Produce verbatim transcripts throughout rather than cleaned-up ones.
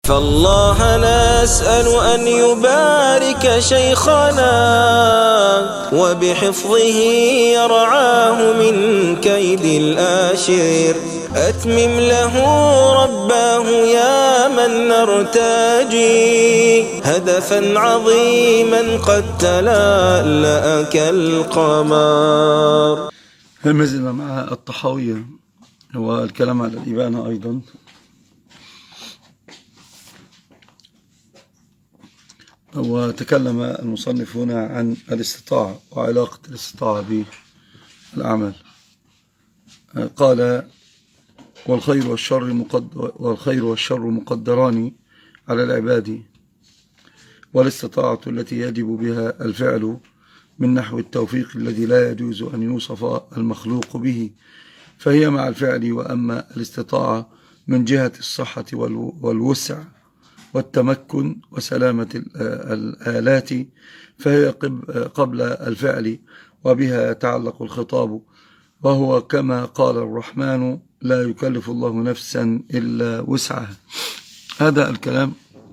فالله نسأل أن يبارك شيخنا وبحفظه يرعاه من كيد الآشر. أتمم له رباه يا من نرتجي هدفا عظيما قد تلألأ كالقمر. ما زلنا مع الطحاوية والكلام على الإبانة أيضا. وتكلم المصنف هنا عن الاستطاعة وعلاقة الاستطاعة بالأعمال. قال والخير والشر مقدر والخير والشر مقدران على العباد، والاستطاعة التي يجب بها الفعل من نحو التوفيق الذي لا يجوز أن يوصف المخلوق به فهي مع الفعل. وأما الاستطاعة من جهة الصحة والوسع والتمكن وسلامة الآلات فهي قبل الفعل، وبها يتعلق الخطاب، وهو كما قال الرحمن لا يكلف الله نفسا إلا وسعها. هذا الكلام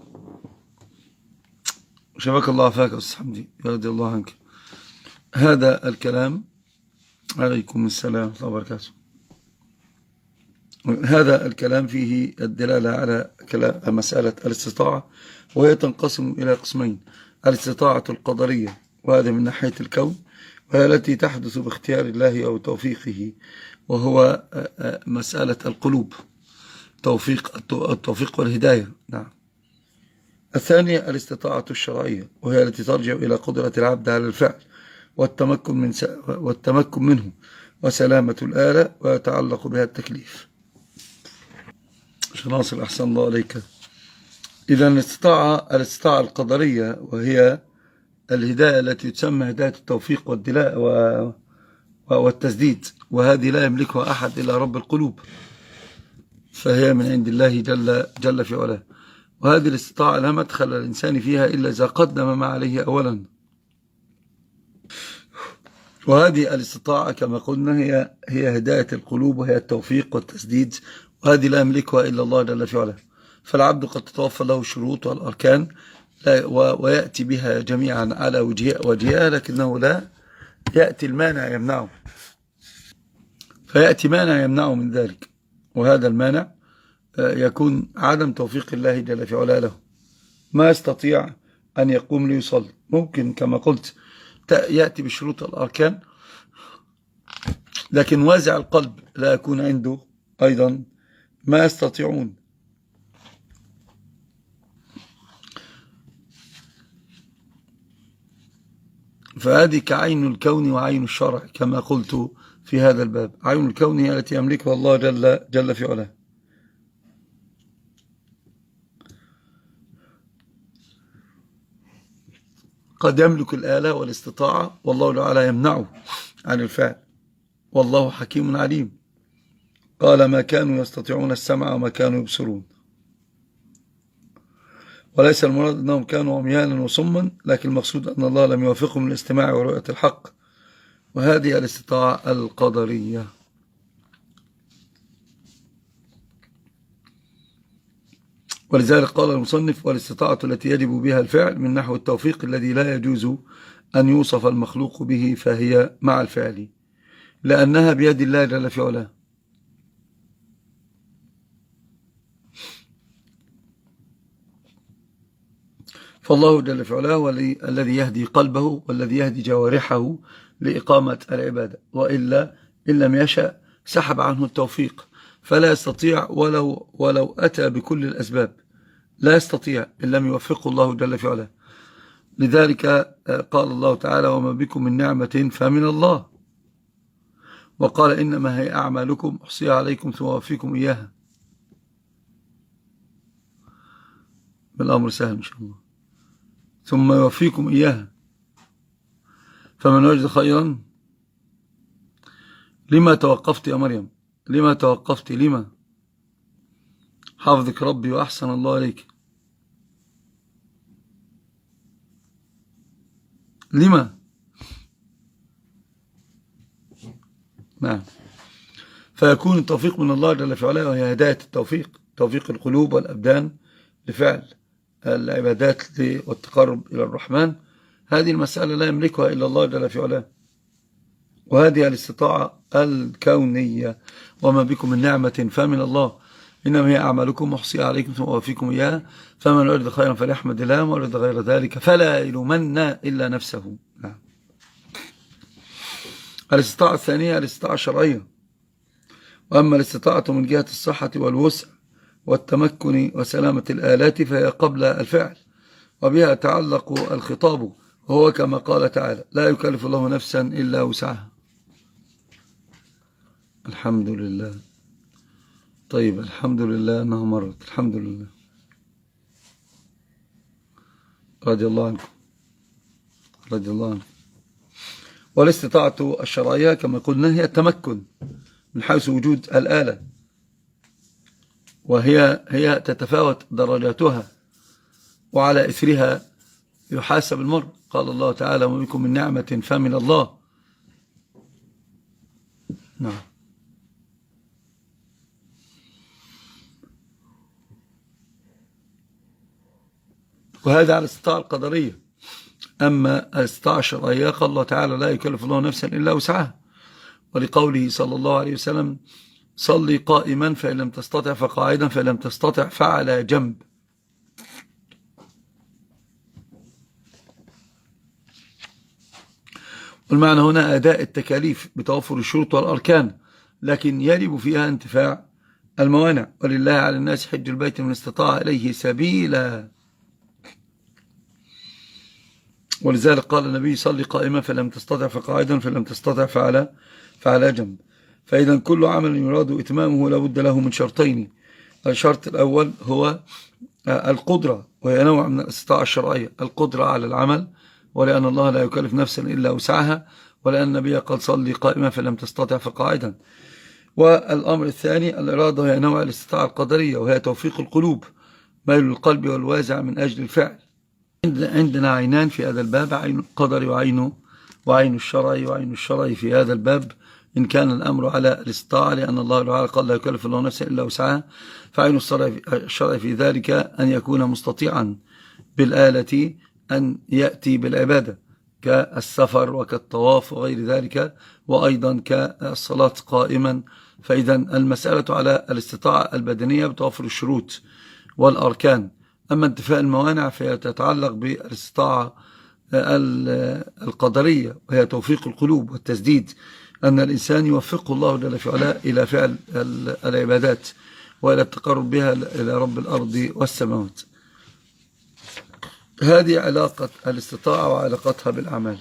شبك الله فاك أستاذ حمدي رضي الله عنك. هذا الكلام عليكم السلام ورحمة الله وبركاته. هذا الكلام فيه الدلالة على مسألة الاستطاعة، وهي تنقسم إلى قسمين: الاستطاعة القدرية وهذا من ناحية الكون، وهي التي تحدث باختيار الله أو توفيقه، وهو مسألة القلوب، توفيق التوفيق والهداية. نعم. الثانية الاستطاعة الشرعية، وهي التي ترجع إلى قدرة العبد على الفعل والتمكن من والتمكن منه وسلامة الآلة، ويتعلق بها التكليف. ناصر أحسن الله عليك. إذا الاستطاعة الاستطاعة القدرية وهي الهداية التي تسمى هداية التوفيق والدلاء والتسديد، وهذه لا يملكها أحد إلا رب القلوب، فهي من عند الله جل, جل في علاه. وهذه الاستطاعة لا مدخل الإنسان فيها إلا إذا قدم ما عليه أولا. وهذه الاستطاعة كما قلنا هي هي هداية القلوب، وهي التوفيق والتسديد، وهذه لا يملكها إلا الله جل في علاه. فالعبد قد تتوفى له الشروط والأركان ويأتي بها جميعا على وجهها، لكنه لا يأتي المانع يمنعه، فيأتي مانع يمنعه من ذلك، وهذا المانع يكون عدم توفيق الله جل في علاه له. ما يستطيع أن يقوم ليصلي، ممكن كما قلت يأتي بشروط الأركان، لكن وازع القلب لا يكون عنده أيضا ما يستطيعون. فهذه كعين الكون وعين الشرع كما قلت في هذا الباب. عين الكون هي التي يملكها الله جل, جل في علاه. قد يملك الآلة والاستطاعة والله تعالى يمنعه عن الفعل، والله حكيم عليم. قال ما كانوا يستطيعون السمع وما كانوا يبصرون. وليس المراد أنهم كانوا عميانا وصما، لكن المقصود أن الله لم يوفقهم للاستماع ورؤية الحق، وهذه الاستطاعة القدرية. ولذلك قال المصنف والاستطاعة التي يجب بها الفعل من نحو التوفيق الذي لا يجوز أن يوصف المخلوق به فهي مع الفعل، لأنها بيد الله جل في علاه. فالله جل في علاه هو الذي يهدي قلبه والذي يهدي جوارحه لإقامة العبادة، وإلا إن لم يشأ سحب عنه التوفيق، فلا يستطيع ولو, ولو أتى بكل الأسباب، لا يستطيع إن لم يوفقه الله جل في علاه. لذلك قال الله تعالى وما بكم من نعمة فمن الله، وقال إنما هي أعمالكم أحصيها عليكم ثم أوفيكم إياها. بالأمر سهل إن شاء الله. ثم يوفيكم إياها فمن وجد خيرا. لما توقفت يا مريم؟ لما توقفت؟ لما؟ حافظك ربي وأحسن الله عليك. لما؟ نعم. فيكون التوفيق من الله جل في علاه، وهي هداية التوفيق، توفيق القلوب والأبدان لفعل العبادات والتقرب إلى الرحمن، هذه المسألة لا يملكها إلا الله جل في علاه، وهذه الاستطاعة الكونية. وما بكم من نعمة فمن الله، إنما هي أعمالكم أحصيها عليكم ثم أوفيكم إياها، فمن أرد خيرا فليحمد الله، ومن أرد غير ذلك فلا يلومن إلا نفسه. نعم. الاستطاعة الثانية الاستطاعة الشرعية، وأما الاستطاعة من جهة الصحة والوسع والتمكن وسلامة الآلات فهي قبل الفعل، وبها تعلق الخطاب، وهو كما قال تعالى: لا يكلف الله نفسا إلا وسعها. الحمد لله. طيب، الحمد لله أنها مرت، الحمد لله، رضي الله عنكم، رضي الله عنكم. والاستطاعة الشرعية كما قلنا هي التمكن من حيث وجود الآلة، وهي هي تتفاوت درجاتها، وعلى إثرها يحاسب المرء. قال الله تعالى: وما بكم من نعمة فمن الله. نعم. وهذا على الاستطاعة القدرية. أما الاستطاعة الشرعية قال الله تعالى: لا يكلف الله نفسا إلا وسعها، ولقوله صلى الله عليه وسلم: صلي قائما فإن لم تستطع فقاعدا فإن لم تستطع فعلى جنب. والمعنى هنا أداء التكاليف بتوفر الشروط والأركان، لكن يجب فيها انتفاع الموانع. ولله على الناس حج البيت من استطاع إليه سبيلا. ولذلك قال النبي: صلي قائما فلم تستطع فقاعدا فلم تستطع فعلى فعلى جنب. فإذا كل عمل يراد إتمامه لابد له من شرطين. الشرط الأول هو القدرة، وهي نوع من الاستطاعة الشرعية: القدرة على العمل، ولأن الله لا يكلف نفسا إلا وسعها، ولأن النبي قال: صلي قائما فلم تستطع فقاعدا. والأمر الثاني الإرادة، هي نوع الاستطاعة القدرية، وهي توفيق القلوب، ميل القلب والوازع من أجل الفعل. عندنا عينان في هذا الباب: عين القدر وعين وعين الشرع. وعين الشرع في هذا الباب إن كان الأمر على الاستطاعة، لأن الله تعالى قال: لا يكلف الله نفسا إلا وسعها، فعين الشرع في ذلك أن يكون مستطيعا بالآلة أن يأتي بالعبادة كالسفر وكالطواف وغير ذلك، وأيضا كالصلاة قائما. فإذا المسألة على الاستطاعة البدنية بتوفر الشروط والأركان. أما انتفاء الموانع فهي تتعلق بالاستطاعة القدرية، وهي توفيق القلوب والتسديد، أن الإنسان يوفقه الله جل في علاه إلى فعل العبادات وإلى التقرب بها إلى رب الأرض والسماوات. هذه علاقة الاستطاعة وعلاقتها بالأعمال.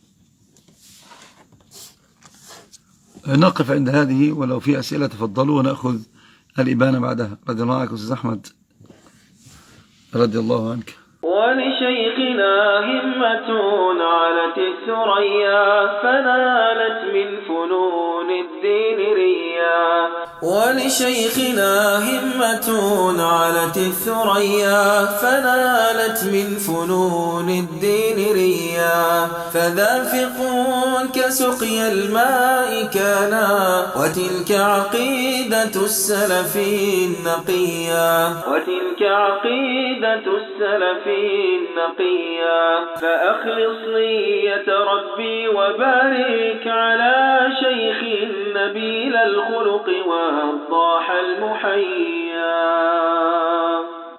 نقف عند هذه، ولو في أسئلة تفضلوا ونأخذ الإبانة بعدها. رضي الله عنك أستاذ أحمد، رضي الله عنك. ولشيخنا همة علت الثريا، فنالت من فنون الدين ريا. ولشيخنا همة علت الثريا، فنالت من فنون الدين ريا. فذافق كسقي الماء كانا، وتلك عقيدة السلف النقيا. وتلك عقيدة السلف النقيا. فأخلص نية ربي وبارك على شيخ نبيل الخلق وضاح المحيا.